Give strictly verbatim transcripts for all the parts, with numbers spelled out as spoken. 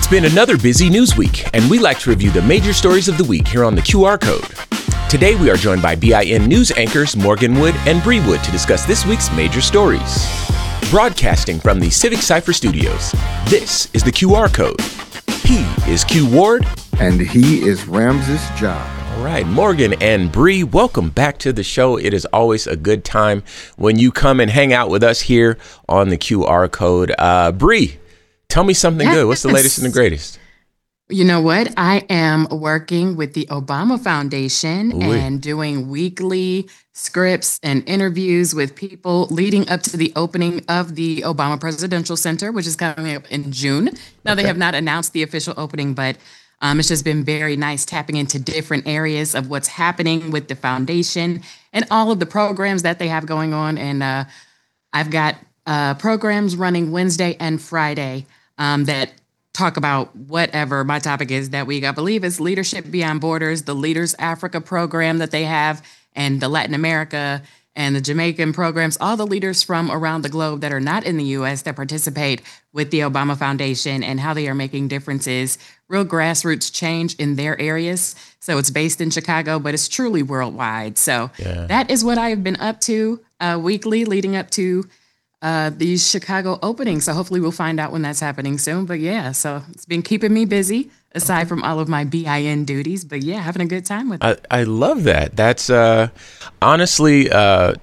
It's been another busy news week, and we like to review the major stories of the week here on the Q R Code. Today, we are joined by B I N news anchors Morgan Wood and Bree Wood to discuss this week's major stories. Broadcasting from the Civic Cypher Studios, this is the Q R Code. He is Q Ward. And he is Ramses Job. All right, Morgan and Bree, welcome back to the show. It is always a good time when you come and hang out with us here on the Q R Code. Uh, Bree, tell me something yes. good. What's the latest and the greatest? You know what? I am working with the Obama Foundation Ooh. and doing weekly scripts and interviews with people leading up to the opening of the Obama Presidential Center, which is coming up in June. Now, okay. They have not announced the official opening, but um, it's just been very nice tapping into different areas of what's happening with the foundation and all of the programs that they have going on. And uh, I've got uh, programs running Wednesday and Friday um, that talk about whatever my topic is that week. I believe it's Leadership Beyond Borders, the Leaders Africa program that they have, and the Latin America and the Jamaican programs, all the leaders from around the globe that are not in the U S that participate with the Obama Foundation and how they are making differences, real grassroots change in their areas. So it's based in Chicago, but it's truly worldwide. So yeah. That is what I have been up to uh, weekly leading up to Uh, the Chicago opening. So hopefully we'll find out when that's happening soon. But yeah, so it's been keeping me busy aside from all of my B I N duties. But yeah, having a good time with it. I, I love that. That's uh, honestly, uh,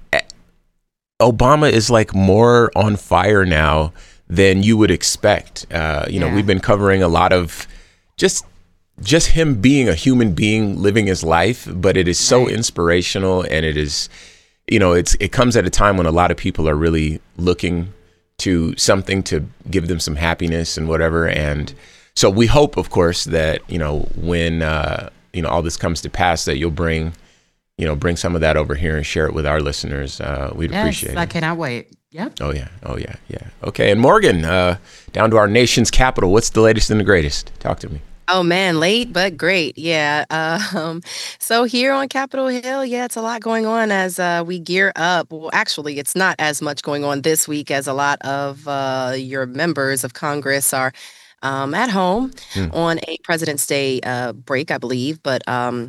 Obama is like more on fire now than you would expect. Uh, you know, yeah. We've been covering a lot of just just him being a human being, living his life. But it is so right. inspirational, and it is. You know, it's it comes at a time when a lot of people are really looking to something to give them some happiness and whatever. And so we hope, of course, that, you know, when, uh, you know, all this comes to pass, that you'll bring, you know, bring some of that over here and share it with our listeners. Uh, we'd yes, appreciate it. I cannot wait. Yep. Oh, yeah. Oh, yeah. Yeah. OK. And Morgan, uh, down to our nation's capital. What's the latest and the greatest? Talk to me. Oh, man, late, but great. Yeah. Um, so here on Capitol Hill, yeah, it's a lot going on as uh, we gear up. Well, actually, it's not as much going on this week as a lot of uh, your members of Congress are um, at home mm. on a President's Day uh, break, I believe. But um,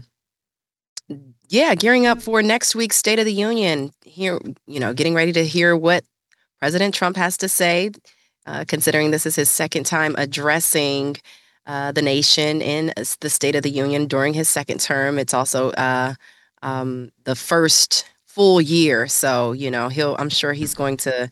yeah, gearing up for next week's State of the Union here, you know, getting ready to hear what President Trump has to say, uh, considering this is his second time addressing Uh, the nation in the State of the Union during his second term. It's also uh, um, the first full year. So, you know, he'll I'm sure he's going to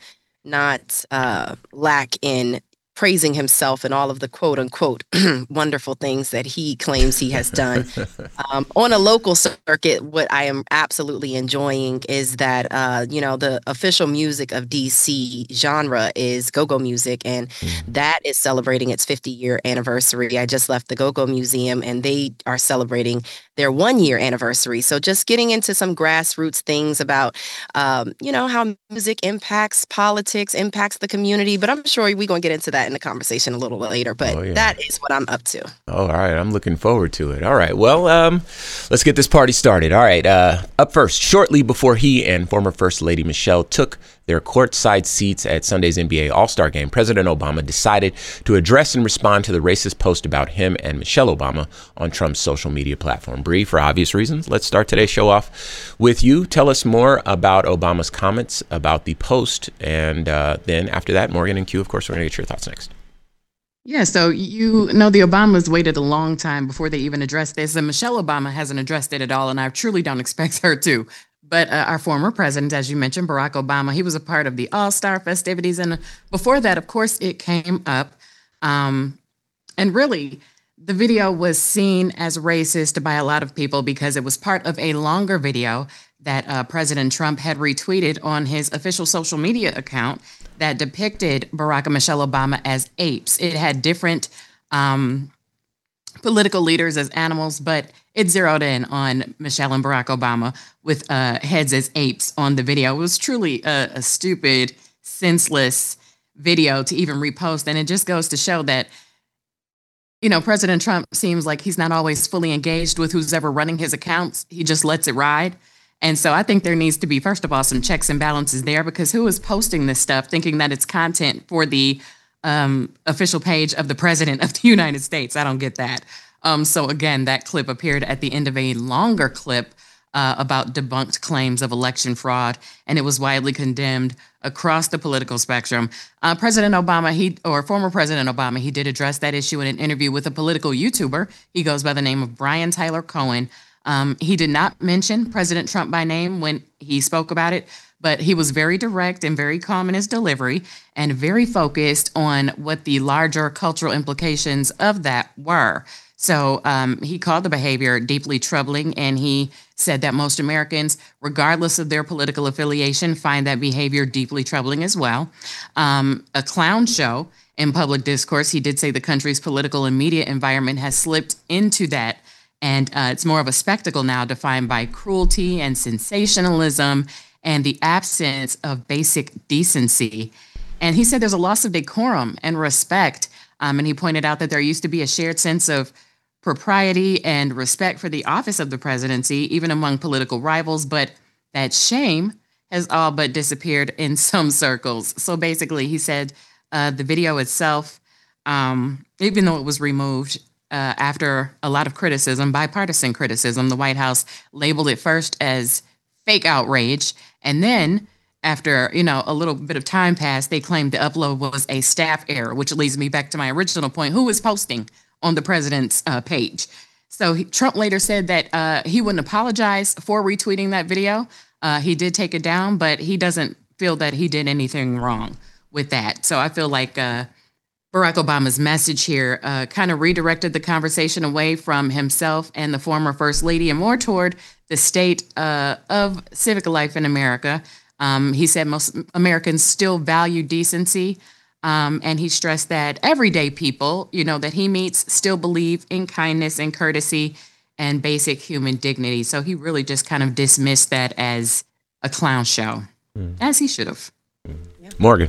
not uh, lack in praising himself and all of the quote unquote wonderful things that he claims he has done. Um, on a local circuit, what I am absolutely enjoying is that, uh, you know, the official music of D C genre is go-go music, and mm. that is celebrating its fifty-year anniversary. I just left the Go-Go Museum, and they are celebrating their one-year anniversary. So just getting into some grassroots things about, um, you know, how music impacts politics, impacts the community. But I'm sure we're going to get into that in the conversation a little later. But oh, yeah. that is what I'm up to. Oh, all right. I'm looking forward to it. All right. Well, um, let's get this party started. All right. Uh, up first, shortly before he and former First Lady Michelle took their courtside seats at Sunday's N B A All-Star Game, President Obama decided to address and respond to the racist post about him and Michelle Obama on Trump's social media platform. Bree, for obvious reasons, let's start today's show off with you. Tell us more about Obama's comments about the post. And uh, then after that, Morgan and Q, of course, we're going to get your thoughts next. Yeah, so you know the Obamas waited a long time before they even addressed this, and Michelle Obama hasn't addressed it at all, and I truly don't expect her to. But uh, our former president, as you mentioned, Barack Obama, he was a part of the All-Star festivities. And before that, of course, it came up. Um, and really, the video was seen as racist by a lot of people because it was part of a longer video that uh, President Trump had retweeted on his official social media account that depicted Barack and Michelle Obama as apes. It had different um, political leaders as animals, but it zeroed in on Michelle and Barack Obama with uh, heads as apes on the video. It was truly a, a stupid, senseless video to even repost. And it just goes to show that, you know, President Trump seems like he's not always fully engaged with who's ever running his accounts. He just lets it ride. And so I think there needs to be, first of all, some checks and balances there, because who is posting this stuff thinking that it's content for the um, official page of the president of the United States. I don't get that. Um, so again, that clip appeared at the end of a longer clip uh, about debunked claims of election fraud, and it was widely condemned across the political spectrum. Uh, President Obama, he or former President Obama, he did address that issue in an interview with a political YouTuber. He goes by the name of Brian Tyler Cohen. Um, he did not mention President Trump by name when he spoke about it, but he was very direct and very calm in his delivery and very focused on what the larger cultural implications of that were. So um, he called the behavior deeply troubling, and he said that most Americans, regardless of their political affiliation, find that behavior deeply troubling as well. Um, a clown show in public discourse, he did say the country's political and media environment has slipped into that, and uh, it's more of a spectacle now defined by cruelty and sensationalism and the absence of basic decency. And he said there's a loss of decorum and respect, um, and he pointed out that there used to be a shared sense of propriety and respect for the office of the presidency, even among political rivals, but that shame has all but disappeared in some circles. So basically, he said uh, the video itself, um, even though it was removed uh, after a lot of criticism, bipartisan criticism, the White House labeled it first as fake outrage, and then after, you know, a little bit of time passed, they claimed the upload was a staff error, which leads me back to my original point. Who was posting on the president's uh, page? So he, Trump later said that uh, he wouldn't apologize for retweeting that video. Uh, he did take it down, but he doesn't feel that he did anything wrong with that. So I feel like uh, Barack Obama's message here uh, kind of redirected the conversation away from himself and the former First Lady and more toward the state uh, of civic life in America. Um, he said most Americans still value decency. Um, and he stressed that everyday people, you know, that he meets still believe in kindness and courtesy and basic human dignity. So he really just kind of dismissed that as a clown show, mm. as he should have. Mm. Yeah. Morgan.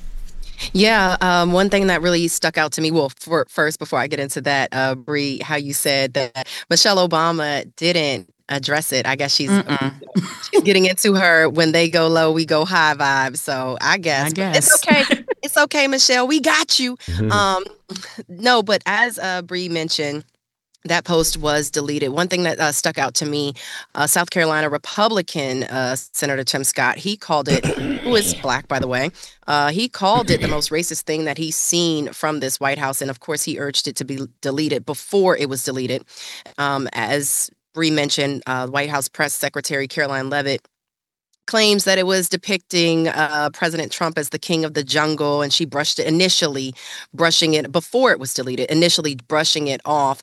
Yeah, um, one thing that really stuck out to me, well, for, first, before I get into that, uh, Bree, how you said that Michelle Obama didn't address it. I guess she's, she's getting into her when they go low, we go high vibe. So I guess, I guess. It's okay. It's okay, Michelle. We got you. Mm-hmm. Um, no, but as uh, Bree mentioned, that post was deleted. One thing that uh, stuck out to me, uh, South Carolina Republican uh, Senator Tim Scott, he called it, who is black, by the way, uh, he called it the most racist thing that he's seen from this White House. And of course, he urged it to be deleted before it was deleted. Um, as Bree mentioned, uh, White House Press Secretary Caroline Leavitt claims that it was depicting uh, President Trump as the king of the jungle, and she brushed it initially, brushing it before it was deleted, initially brushing it off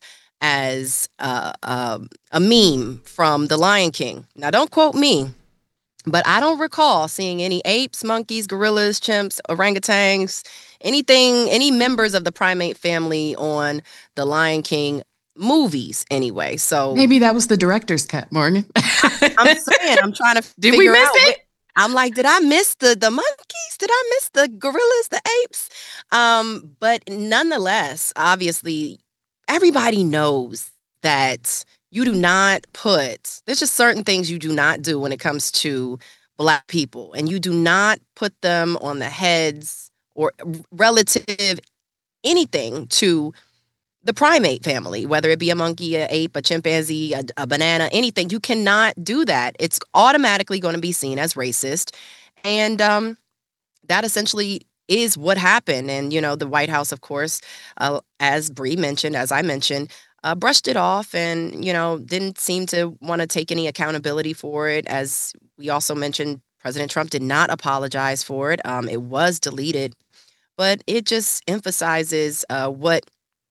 as uh, uh, a meme from The Lion King. Now, don't quote me, but I don't recall seeing any apes, monkeys, gorillas, chimps, orangutans, anything, any members of the primate family on The Lion King movies anyway. So maybe that was the director's cut, Morgan. I'm saying, I'm trying to did figure we miss out it? I'm like, did I miss the the monkeys? Did I miss the gorillas, the apes? Um, but nonetheless, obviously, everybody knows that you do not put, there's just certain things you do not do when it comes to Black people, and you do not put them on the heads or relative anything to the primate family, whether it be a monkey, a ape, a chimpanzee, a, a banana, anything. You cannot do that. It's automatically going to be seen as racist. And um, that essentially is what happened. And, you know, the White House, of course, uh, as Bree mentioned, as I mentioned, uh, brushed it off and, you know, didn't seem to want to take any accountability for it. As we also mentioned, President Trump did not apologize for it. Um, it was deleted, but it just emphasizes uh, what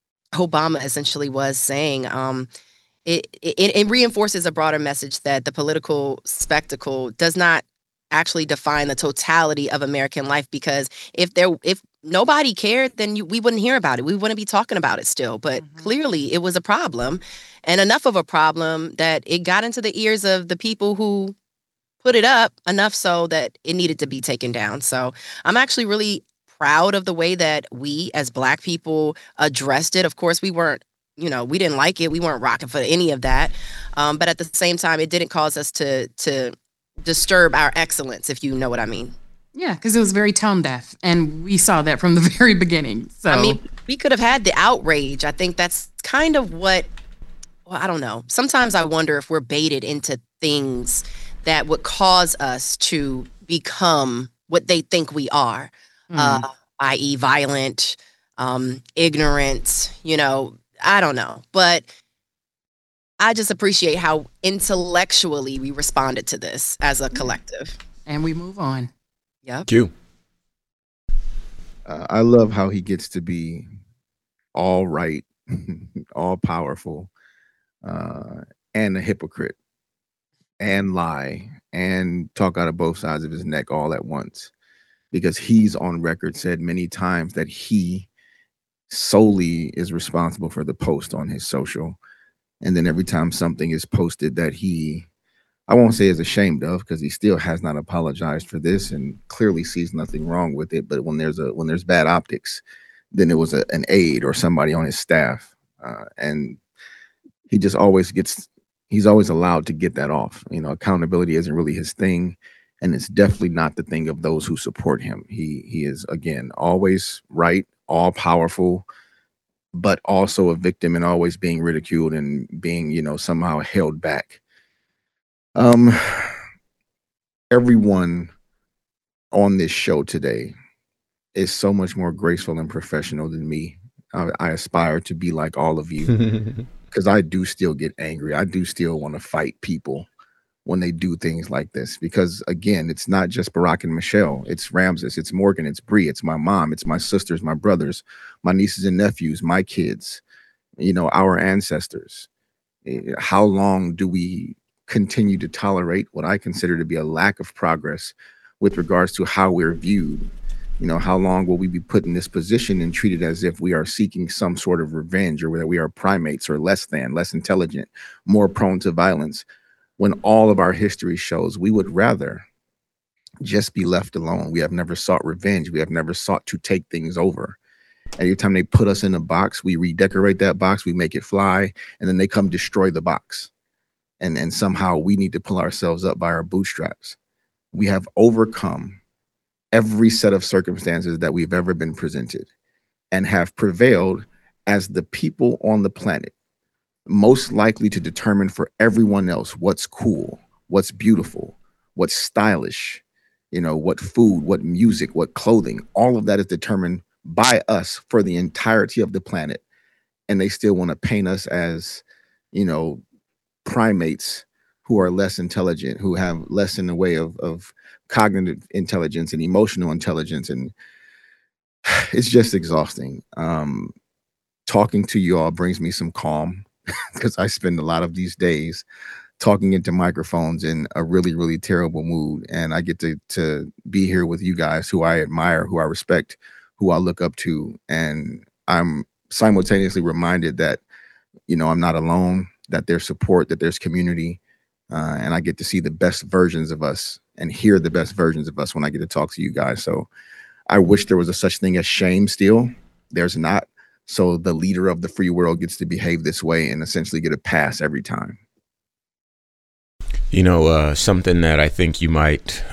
Obama essentially was saying. Um, it, it, it reinforces a broader message that the political spectacle does not actually define the totality of American life, because if there if nobody cared, then you, we wouldn't hear about it. We wouldn't be talking about it still. But mm-hmm. clearly it was a problem, and enough of a problem that it got into the ears of the people who put it up, enough so that it needed to be taken down. So I'm actually really proud of the way that we as Black people addressed it. Of course, we weren't, you know, we didn't like it. We weren't rocking for any of that. Um, but at the same time, it didn't cause us to to disturb our excellence, if you know what I mean. Yeah, because it was very tone deaf, and we saw that from the very beginning. So I mean, we could have had the outrage. I think that's kind of what, well, I don't know. Sometimes I wonder if we're baited into things that would cause us to become what they think we are, mm, uh, that is violent, um, ignorant, you know, I don't know. But I just appreciate how intellectually we responded to this as a collective. and we move on. Yep. Q. Uh, I love how he gets to be all right, all powerful, uh, and a hypocrite, and lie, and talk out of both sides of his neck all at once. Because he's on record said many times that he solely is responsible for the post on his social. And then every time something is posted that he, I won't say is ashamed of, because he still has not apologized for this and clearly sees nothing wrong with it. But when there's a when there's bad optics, then it was a, an aide or somebody on his staff, uh, and he just always gets. He's always allowed to get that off. You know, accountability isn't really his thing, and it's definitely not the thing of those who support him. He he is, again, always right, all powerful, but also a victim and always being ridiculed and being, you know, somehow held back. Um, everyone on this show today is so much more graceful and professional than me. I, I aspire to be like all of you, because I do still get angry. I do still want to fight people when they do things like this, because again, it's not just Barack and Michelle, it's Ramses, it's Morgan, it's Bree, it's my mom, it's my sisters, my brothers, my nieces and nephews, my kids, you know, our ancestors. How long do we continue to tolerate what I consider to be a lack of progress with regards to how we're viewed? You know, how long will we be put in this position and treated as if we are seeking some sort of revenge, or that we are primates or less than, less intelligent, more prone to violence, when all of our history shows we would rather just be left alone? We have never sought revenge. We have never sought to take things over. Every time they put us in a box, we redecorate that box, we make it fly, and then they come destroy the box. And, and somehow we need to pull ourselves up by our bootstraps. We have overcome every set of circumstances that we've ever been presented and have prevailed as the people on the planet most likely to determine for everyone else what's cool, what's beautiful, what's stylish, you know, what food, what music, what clothing. All of that is determined by us for the entirety of the planet. And they still want to paint us as, you know, primates who are less intelligent, who have less in the way of, of cognitive intelligence and emotional intelligence. And it's just exhausting. Um, talking to you all brings me some calm, because I spend a lot of these days talking into microphones in a really, really terrible mood. And I get to, to be here with you guys who I admire, who I respect, who I look up to. And I'm simultaneously reminded that, you know, I'm not alone, that there's support, that there's community. Uh, and I get to see the best versions of us and hear the best versions of us when I get to talk to you guys. So I wish there was a such thing as shame still. There's not. So the leader of the free world gets to behave this way and essentially get a pass every time. You know, uh, something that I think you might,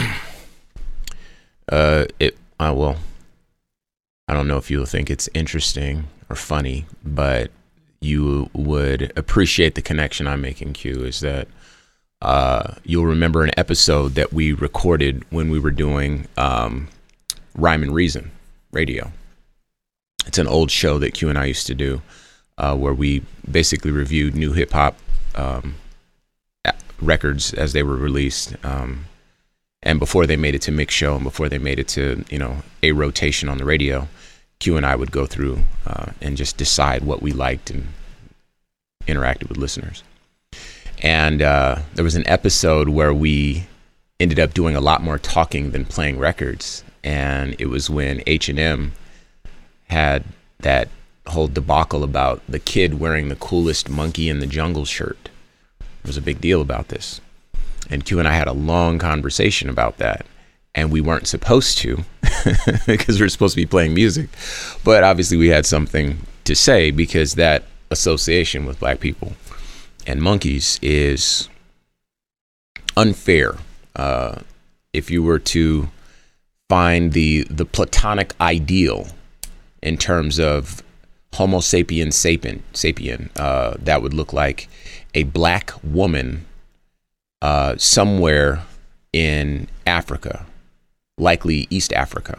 uh, it, uh, well, I don't know if you'll think it's interesting or funny, but you would appreciate the connection I'm making, Q, is that uh, you'll remember an episode that we recorded when we were doing um, Rhyme and Reason radio. It's an old show that Q and I used to do, uh, where we basically reviewed new hip hop um, records as they were released, um, and before they made it to Mix Show and before they made it to, you know, a rotation on the radio. Q and I would go through uh, and just decide what we liked and interacted with listeners. And uh, there was an episode where we ended up doing a lot more talking than playing records, and it was when H and M had that whole debacle about the kid wearing the coolest Monkey in the Jungle shirt. There was a big deal about this. And Q and I had a long conversation about that. And we weren't supposed to because we were supposed to be playing music. But obviously we had something to say, because that association with black people and monkeys is unfair. Uh, if you were to find the the platonic ideal in terms of Homo sapiens sapien, sapien uh, that would look like a black woman uh, somewhere in Africa, likely East Africa.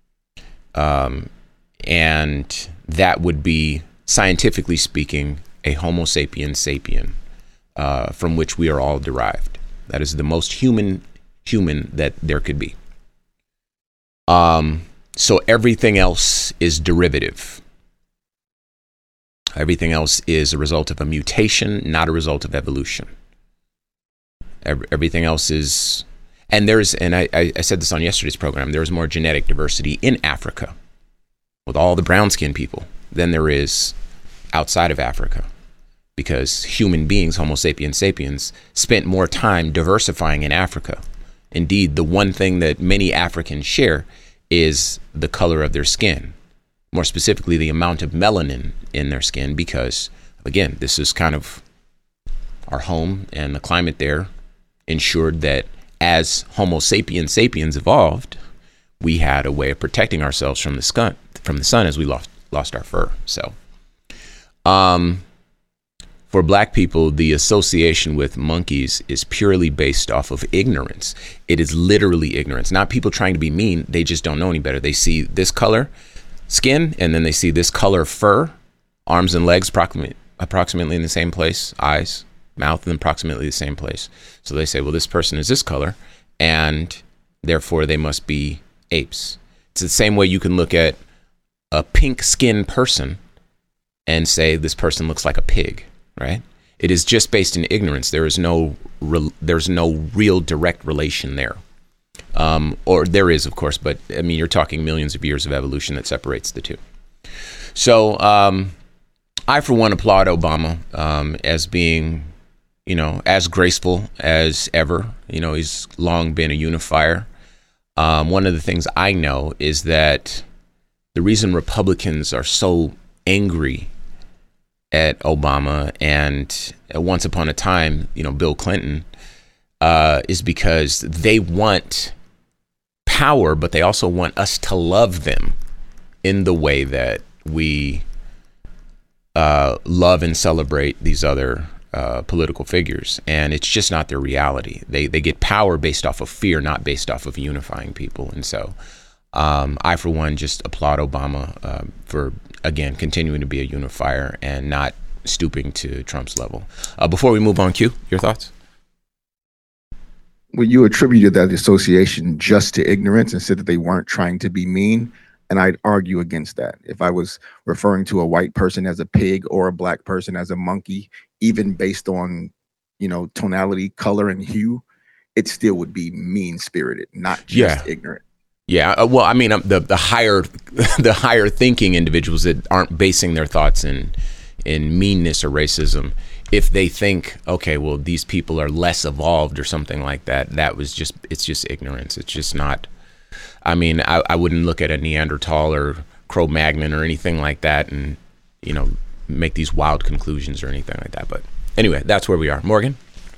Um, and that would be, scientifically speaking, a Homo sapiens sapien, uh, from which we are all derived. That is the most human human that there could be. Um, so everything else is derivative. Everything else is a result of a mutation, not a result of evolution. Every, everything else is, and there's, and I, I said this on yesterday's program, there's more genetic diversity in Africa with all the brown-skinned people than there is outside of Africa, because human beings, Homo sapiens sapiens, spent more time diversifying in Africa. Indeed, the one thing that many Africans share is the color of their skin, more specifically the amount of melanin in their skin, because, again, this is kind of our home, and the climate there ensured that as Homo sapiens sapiens evolved, we had a way of protecting ourselves from the sun, from the sun as we lost lost our fur. So, um, for black people, the association with monkeys is purely based off of ignorance. It is literally ignorance, not people trying to be mean. They just don't know any better. They see this color skin, and then they see this color fur, arms and legs approximately, approximately in the same place, eyes, mouth, in approximately the same place. So they say, well, this person is this color, and therefore they must be apes. It's the same way you can look at a pink-skinned person and say this person looks like a pig, right? It is just based in ignorance. There is no re- there's no real direct relation there. Um, or there is, of course, but I mean, you're talking millions of years of evolution that separates the two. So um, I, for one, applaud Obama um, as being, you know, as graceful as ever. You know, he's long been a unifier. Um, one of the things I know is that the reason Republicans are so angry at Obama and uh, once upon a time, you know, Bill Clinton, uh, is because they want power, but they also want us to love them in the way that we uh, love and celebrate these other uh, political figures. And it's just not their reality. They they get power based off of fear, not based off of unifying people. And so um, I, for one, just applaud Obama uh, for, again, continuing to be a unifier and not stooping to Trump's level. Uh, before we move on, Q, your thoughts? Well, you attributed that association just to ignorance and said that they weren't trying to be mean. And I'd argue against that. If I was referring to a white person as a pig or a black person as a monkey, even based on, you know, tonality, color, and hue, it still would be mean-spirited, not just Yeah. ignorant. Yeah, uh, well, I mean, um, the the higher the higher thinking individuals that aren't basing their thoughts in in meanness or racism, if they think, okay, well, these people are less evolved or something like that, that was just, it's just ignorance. It's just not, I mean, I, I wouldn't look at a Neanderthal or Cro-Magnon or anything like that and, you know, make these wild conclusions or anything like that. But anyway, that's where we are. Morgan?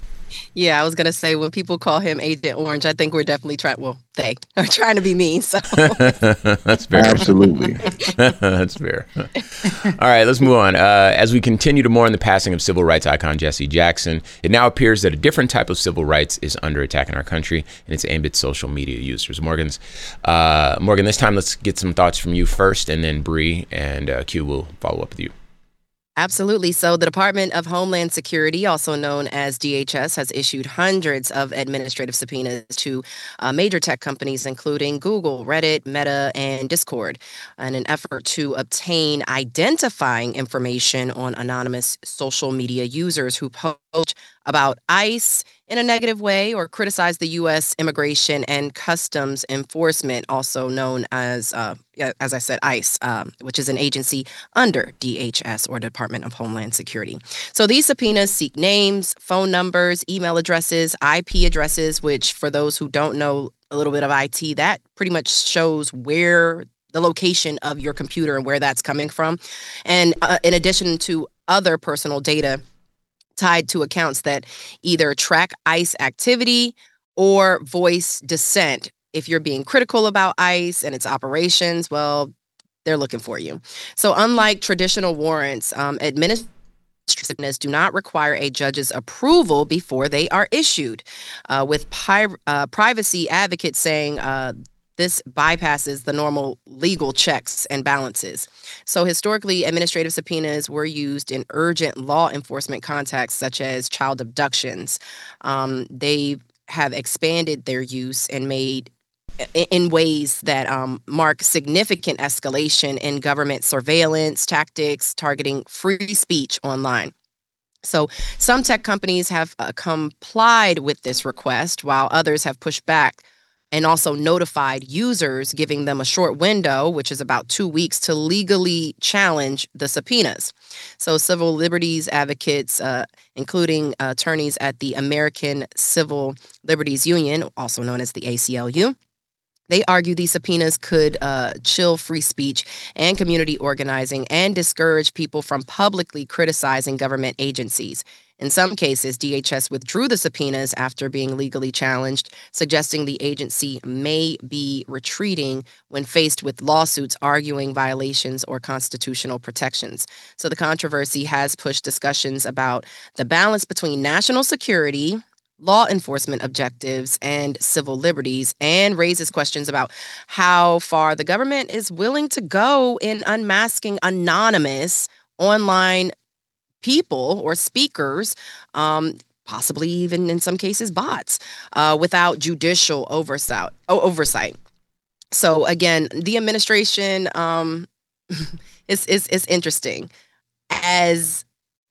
Yeah, I was going to say, when people call him Agent Orange, I think we're definitely trying, well, they are trying to be mean. So That's fair. Absolutely. That's fair. All right, let's move on. Uh, as we continue to mourn the passing of civil rights icon Jesse Jackson, it now appears that a different type of civil rights is under attack in our country, and it's aimed at social media users. Morgan's, uh, Morgan, this time let's get some thoughts from you first, and then Bree and uh, Q will follow up with you. Absolutely. So the Department of Homeland Security, also known as D H S, has issued hundreds of administrative subpoenas to uh, major tech companies, including Google, Reddit, Meta, and Discord, in an effort to obtain identifying information on anonymous social media users who post about ICE in a negative way or criticize the U S Immigration and Customs Enforcement, also known as, uh, as I said, ICE, um, which is an agency under D H S, or Department of Homeland Security. So these subpoenas seek names, phone numbers, email addresses, I P addresses, which, for those who don't know a little bit of I T, that pretty much shows where the location of your computer and where that's coming from. And uh, in addition to other personal data tied to accounts that either track ICE activity or voice dissent if you're being critical about ICE and its operations, well, they're looking for you. So unlike traditional warrants, um, administrative subpoenas do not require a judge's approval before they are issued, uh, with pi- uh, privacy advocates saying uh, this bypasses the normal legal checks and balances. So historically, administrative subpoenas were used in urgent law enforcement contexts, such as child abductions. Um, they have expanded their use and made in ways that um, mark significant escalation in government surveillance tactics targeting free speech online. So some tech companies have uh, complied with this request, while others have pushed back and also notified users, giving them a short window, which is about two weeks, to legally challenge the subpoenas. So civil liberties advocates, uh, including uh, attorneys at the American Civil Liberties Union, also known as the A C L U, they argue these subpoenas could uh, chill free speech and community organizing and discourage people from publicly criticizing government agencies. In some cases, D H S withdrew the subpoenas after being legally challenged, suggesting the agency may be retreating when faced with lawsuits arguing violations or constitutional protections. So the controversy has pushed discussions about the balance between national security, law enforcement objectives, and civil liberties, and raises questions about how far the government is willing to go in unmasking anonymous online people or speakers, um, possibly even in some cases bots, uh, without judicial oversight. Oh, oversight. So again, the administration um, is, is is interesting. As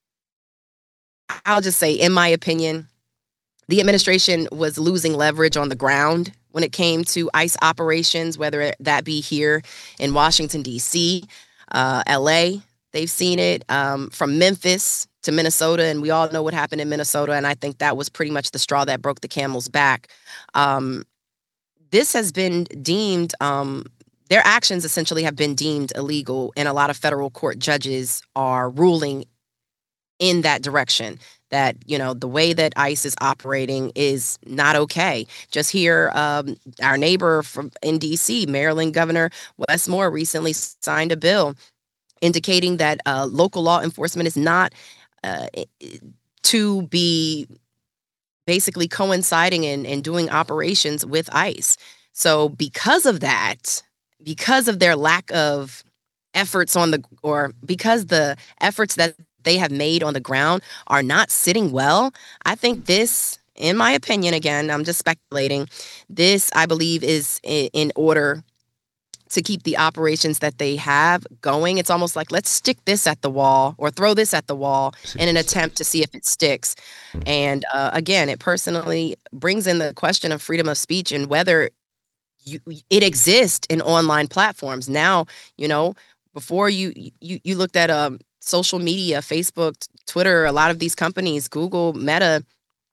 I'll just say, in my opinion, the administration was losing leverage on the ground when it came to ICE operations, whether that be here in Washington, D C, uh, L A. They've seen it um, from Memphis to Minnesota, and we all know what happened in Minnesota, and I think that was pretty much the straw that broke the camel's back. Um, this has been deemed, um, their actions essentially have been deemed illegal, and a lot of federal court judges are ruling in that direction. That, you know, the way that ICE is operating is not okay. Just here, um, our neighbor from in D C, Maryland Governor Wes Moore, recently signed a bill indicating that uh, local law enforcement is not uh, to be basically coinciding and, and doing operations with ICE. So because of that, because of their lack of efforts on the, or because the efforts that they have made on the ground are not sitting well, I think this, in my opinion, again, I'm just speculating, this, I believe, is in, in order to keep the operations that they have going. It's almost like, let's stick this at the wall or throw this at the wall in an attempt to see if it sticks. And uh, again, it personally brings in the question of freedom of speech and whether you, it exists in online platforms. Now, you know, before you you, you looked at um, social media, Facebook, Twitter, a lot of these companies, Google, Meta,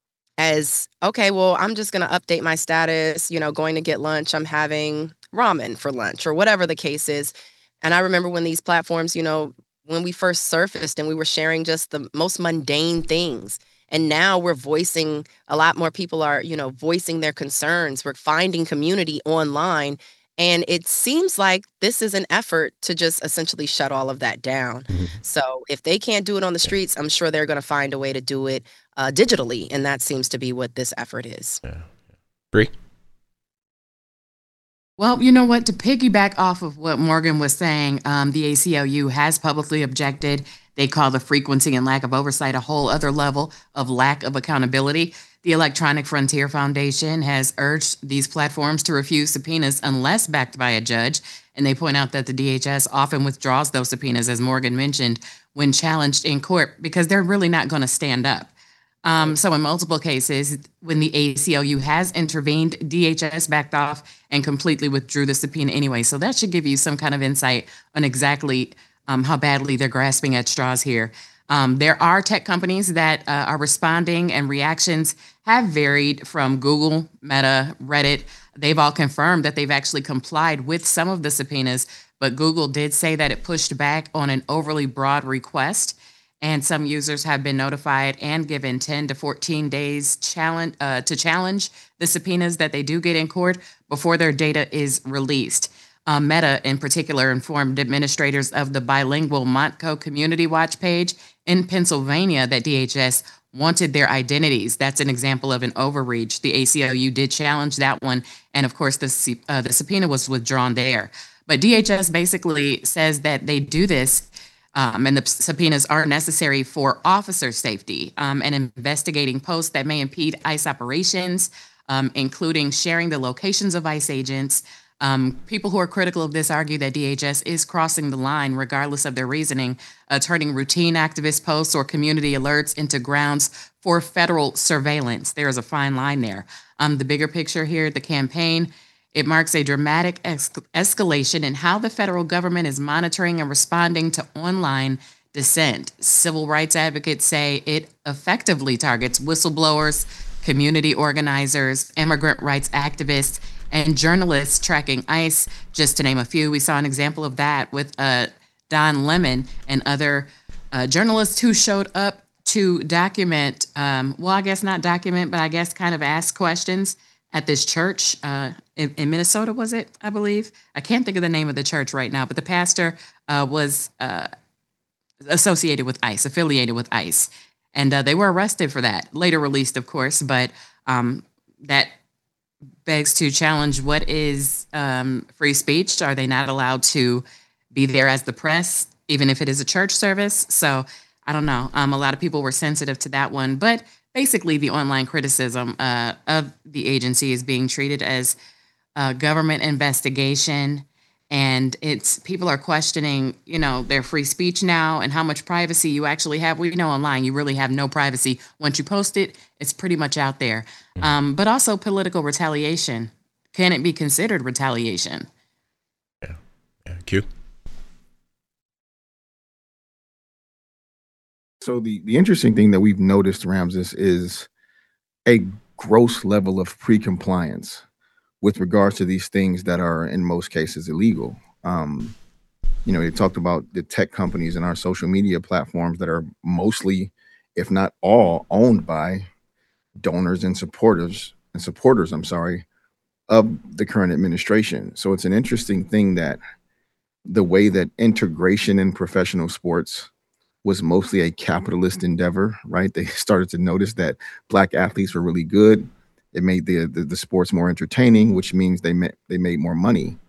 as, okay, well, I'm just going to update my status, you know, going to get lunch, I'm having ramen for lunch or whatever the case is. And I remember when these platforms, you know, when we first surfaced and we were sharing just the most mundane things. And now we're voicing, a lot more people are, you know, voicing their concerns. We're finding community online. And it seems like this is an effort to just essentially shut all of that down. Mm-hmm. So if they can't do it on the streets, I'm sure they're going to find a way to do it uh, digitally. And that seems to be what this effort is. Yeah. Bree? Well, you know what? To piggyback off of what Morgan was saying, um, the A C L U has publicly objected. They call the frequency and lack of oversight a whole other level of lack of accountability. The Electronic Frontier Foundation has urged these platforms to refuse subpoenas unless backed by a judge. And they point out that the D H S often withdraws those subpoenas, as Morgan mentioned, when challenged in court because they're really not going to stand up. Um, so in multiple cases, when the A C L U has intervened, D H S backed off and completely withdrew the subpoena anyway. So that should give you some kind of insight on exactly um, how badly they're grasping at straws here. Um, there are tech companies that uh, are responding, and reactions have varied from Google, Meta, Reddit. They've all confirmed that they've actually complied with some of the subpoenas, but Google did say that it pushed back on an overly broad request. and some users have been notified and given ten to fourteen days challenge uh, to challenge the subpoenas that they do get in court before their data is released. Uh, Meta, in particular, informed administrators of the bilingual Montco Community Watch page in Pennsylvania that D H S wanted their identities. That's an example of an overreach. The A C L U did challenge that one, and of course, the uh, the subpoena was withdrawn there. But D H S basically says that they do this, um, and the subpoenas are necessary for officer safety um, and investigating posts that may impede ICE operations, um, including sharing the locations of ICE agents. Um, people who are critical of this argue that D H S is crossing the line, regardless of their reasoning, uh, turning routine activist posts or community alerts into grounds for federal surveillance. There is a fine line there. Um, the bigger picture here, the campaign, it marks a dramatic ex- escalation in how the federal government is monitoring and responding to online dissent. Civil rights advocates say it effectively targets whistleblowers, community organizers, immigrant rights activists, and journalists tracking ICE, just to name a few. We saw an example of that with uh, Don Lemon and other uh, journalists who showed up to document, um, well, I guess not document, but I guess kind of ask questions at this church uh, in, in Minnesota, was it, I believe? I can't think of the name of the church right now, but the pastor uh, was uh, associated with ICE, affiliated with ICE. And uh, they were arrested for that, later released, of course, but um, that begs to challenge what is um, free speech. Are they not allowed to be there as the press, even if it is a church service? So I don't know. Um, a lot of people were sensitive to that one, but basically the online criticism uh, of the agency is being treated as a government investigation. And it's people are questioning, you know, their free speech now and how much privacy you actually have. We know online you really have no privacy. Once you post it, it's pretty much out there. Um, but also political retaliation. Can it be considered retaliation? Yeah. Yeah. Q. So the, the interesting thing that we've noticed, Ramses, is a gross level of pre-compliance with regards to these things that are in most cases illegal. Um, you know, they talked about the tech companies and our social media platforms that are mostly, if not all, owned by donors and supporters and supporters, I'm sorry, of the current administration. So it's an interesting thing that the way that integration in professional sports was mostly a capitalist endeavor, right? They started to notice that Black athletes were really good. It made the, the the sports more entertaining, which means they made they made more money.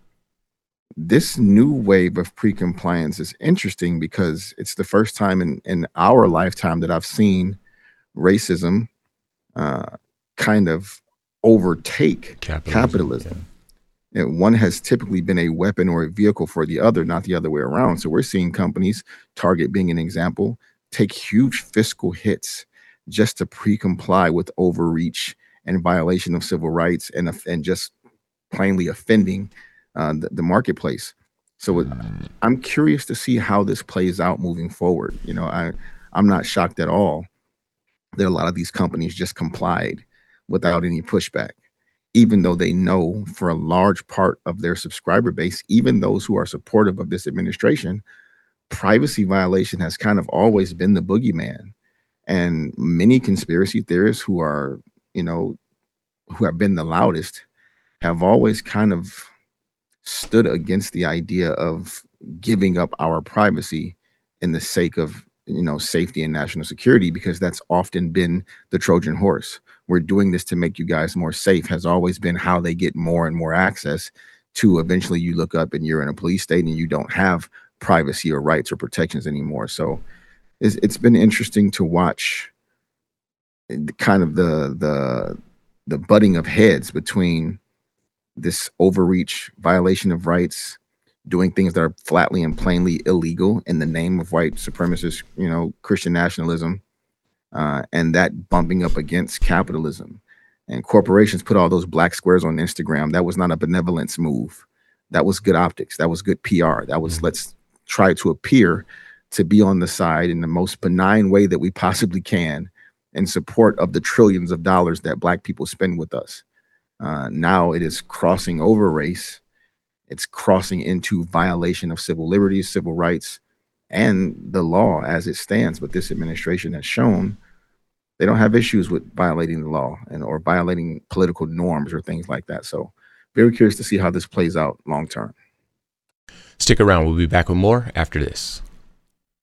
This new wave of pre-compliance is interesting because it's the first time in, in our lifetime that I've seen racism uh, kind of overtake capitalism. capitalism. Yeah. And one has typically been a weapon or a vehicle for the other, not the other way around. So we're seeing companies, Target being an example, take huge fiscal hits just to pre-comply with overreach and violation of civil rights and and just plainly offending uh, the, the marketplace. So it, I'm curious to see how this plays out moving forward. You know, I I'm not shocked at all that a lot of these companies just complied without any pushback, even though they know for a large part of their subscriber base, even those who are supportive of this administration, privacy violation has kind of always been the boogeyman. And many conspiracy theorists who are, you know, who have been the loudest have always kind of stood against the idea of giving up our privacy in the sake of, you know, safety and national security, because that's often been the Trojan horse. We're doing this to make you guys more safe has always been how they get more and more access to eventually you look up and you're in a police state and you don't have privacy or rights or protections anymore. So it's, it's been interesting to watch kind of the the the butting of heads between this overreach, violation of rights, doing things that are flatly and plainly illegal in the name of white supremacist, you know, Christian nationalism, uh, and that bumping up against capitalism. And corporations put all those black squares on Instagram. That was not a benevolence move. That was good optics. That was good P R. That was, let's try to appear to be on the side in the most benign way that we possibly can in support of the trillions of dollars that black people spend with us. Uh, now it is crossing over race. It's crossing into violation of civil liberties, civil rights, and the law as it stands. But this administration has shown they don't have issues with violating the law and or violating political norms or things like that. So very curious to see how this plays out long term. Stick around. We'll be back with more after this.